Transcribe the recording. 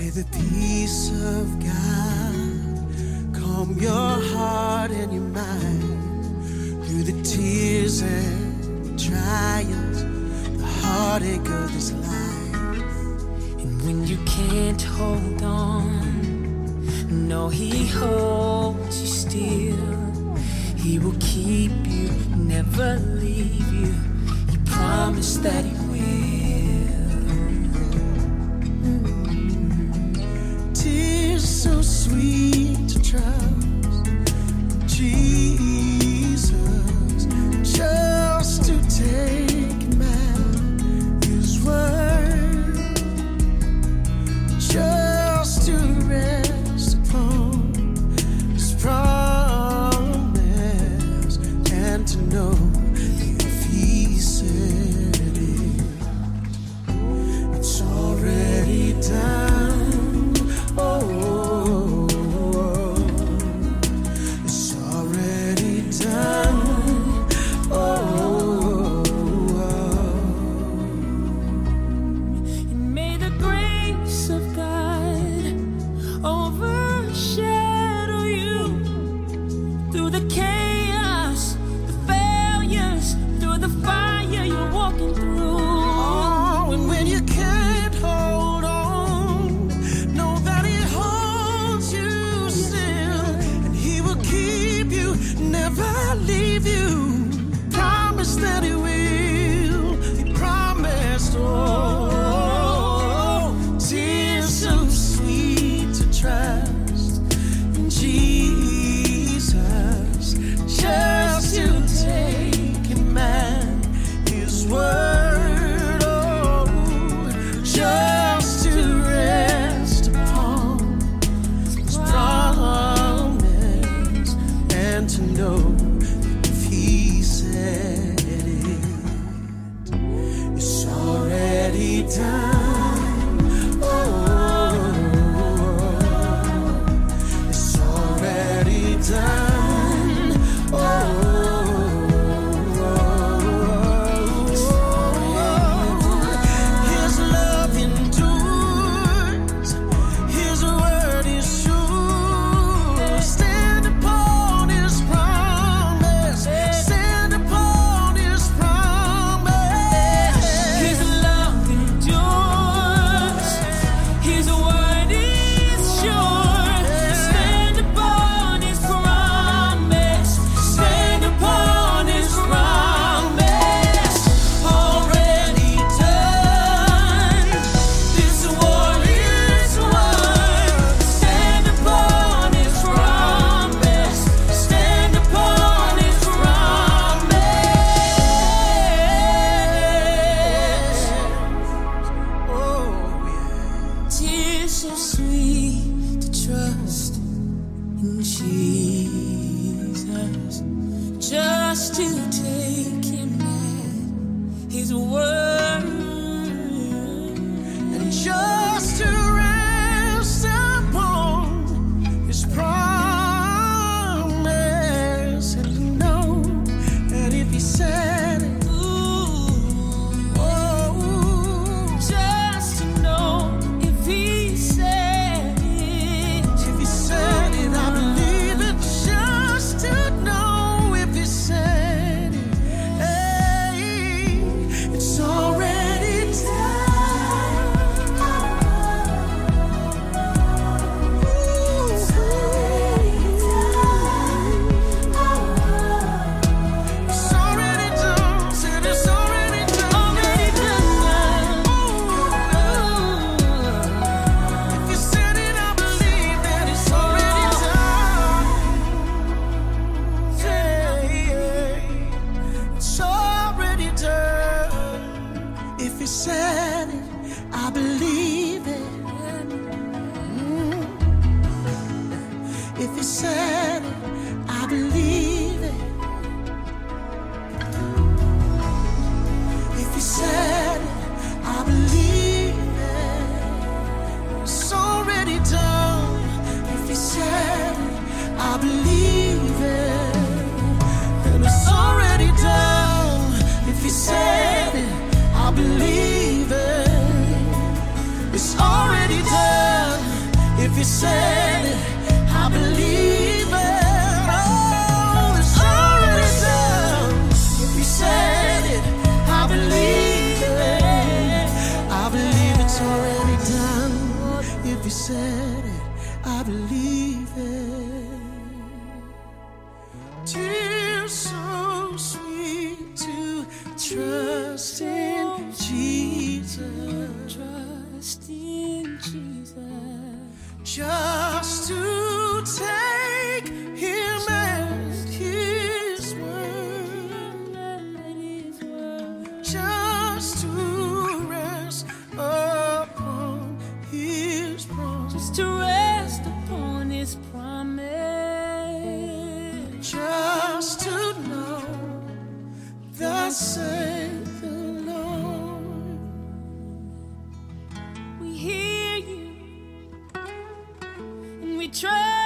the peace of God calm your heart and your mind through the tears and trials, the heartache of this life. And when you can't hold on, no, He holds you still. He will keep you, never leave you. He promised that He will. Tears so sweet to trust Jesus, just to take Him at His word, just to rest upon His promise, and to know if He said it, it's already done. Oh, it's already done. Oh, and may the grace of God overshadow you through the chaos, the failures, through the fire you're walking through. oh, and when you can't hold on, know that He holds you still, and He will keep you, never leave you. Promise that He will. He promised. Oh, tears so sweet to trust in Jesus, just to take Him at His word. Oh, just to rest upon His promise, and to know if He said it, it's already done. Oh, it's already done. Oh, it's already done. His love endures, His word is sure. Stand upon His promise, stand upon His promise. His love endures, His word is sure. Stand upon His promise, stand upon His promise. Already done, this war is won. Stand upon His promise, stand upon His promise. Oh, yeah. Tears so sweet to trust in Jesus, just to take Him at His word, And just to rest upon His promise, and to know that if He said it, oh, just to know if He said it. if He said it, I believe it. Just to know if He said it, hey, it's already done. It's already done. It's already done. Said it's already done. Already done. If you said it, I believe that it's already done. Yeah, it's already done. If you said it, I believe it. If you said it, I believe it. If you said it, I believe it. It's already done. If you said it, I believe it. And it's already done. If you said it, I believe it. It's already done. you said it, I believe it. Oh, it's already done. If you said it, I believe it. I believe it's already done. If you said it, I believe it. Tears so sweet to trust in Jesus. Trust in Jesus. Just to take him at his word. Just to rest upon his promise. Just to rest upon his promise. Just to know, thus saith the Lord. We hear you and we trust.